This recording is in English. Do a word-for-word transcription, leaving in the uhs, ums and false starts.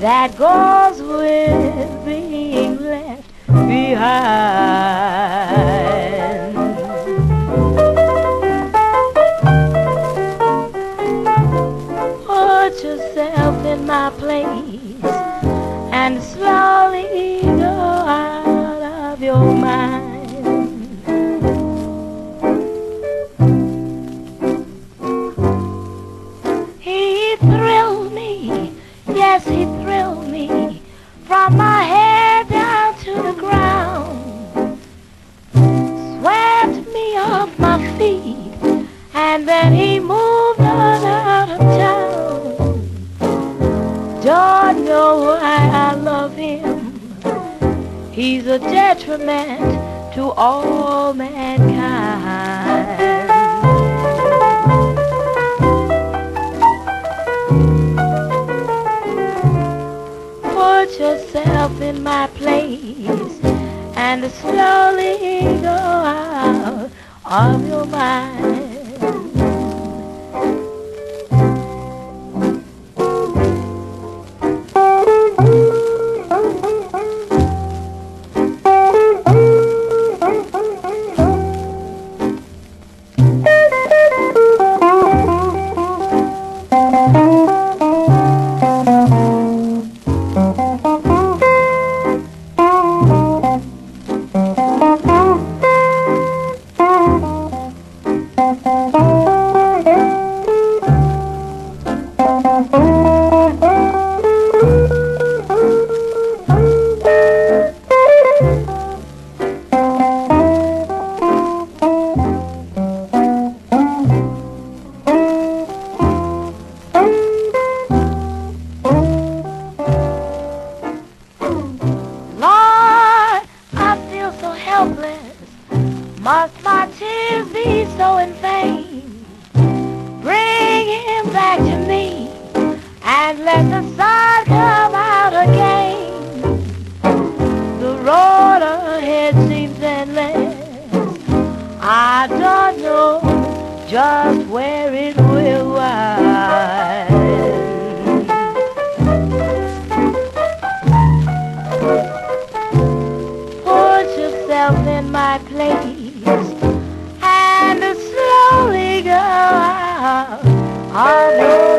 that goes with being left behind. Put yourself in my place and slowly go out of your mind. He thrilled me, yes, he thrilled me, from my head down to the ground. Swept me off my feet, and then he moved on out of town. Don't know why I love him. He's a detriment to all mankind. Put yourself in my place and slowly go out of your mind. Must my tears be so in vain? Bring him back to me and let the sun come out again. The road ahead seems endless. I don't know just where it will wind. Put yourself in my place and slowly go out of your